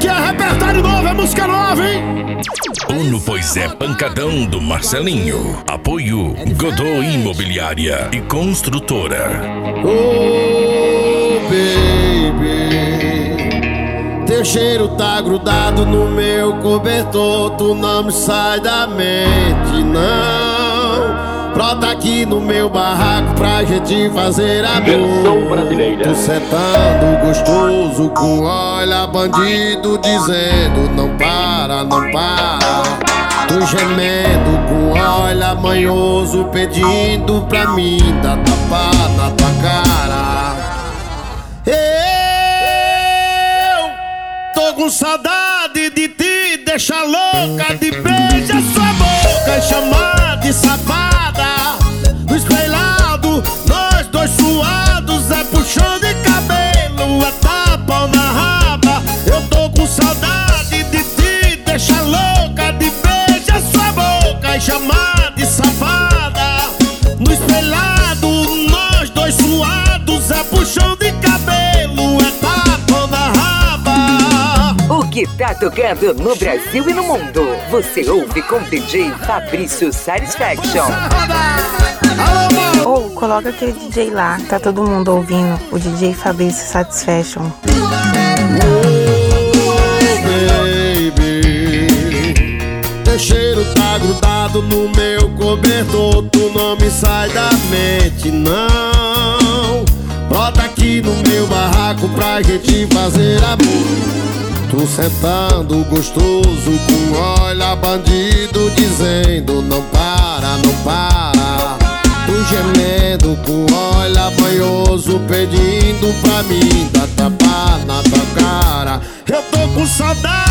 que é repertório novo, é música nova, hein? Uno Pois é Pancadão do Marcelinho. Apoio Godô Imobiliária e Construtora. Oh, baby, teu cheiro tá grudado no meu cobertor. Tu não me sai da mente, não. Brota aqui no meu barraco pra gente fazer amor. Versão brasileira. Tu sentando gostoso com olha bandido dizendo não para, não para. Tu gemendo com olha manhoso pedindo pra mim dar tapa na tua cara. Eu tô com saudade de te deixar louca, de beijar sua boca e chamar de safada. No espelhado, nós dois suados, é puxão de cabelo, é tapa na raba. Eu tô com saudade de te deixar louca, de beijar sua boca e chamar de safada. No espelhado, nós dois suados, é puxão de cabelo, é tapa na raba. O que tá tocando no Brasil e no mundo, você ouve com o DJ Fabrício Satisfaction. Ou coloca aquele DJ lá, tá todo mundo ouvindo, o DJ Fabrício Satisfaction. Baby, teu cheiro tá grudado no meu cobertor. Tu não me sai da mente, não. Brota aqui no meu barraco pra gente fazer amor. Tu sentando gostoso com olha bandido dizendo não para, não para. Tu gemendo com olha banhoso pedindo pra mim dar tapa na tua cara. Eu tô com saudade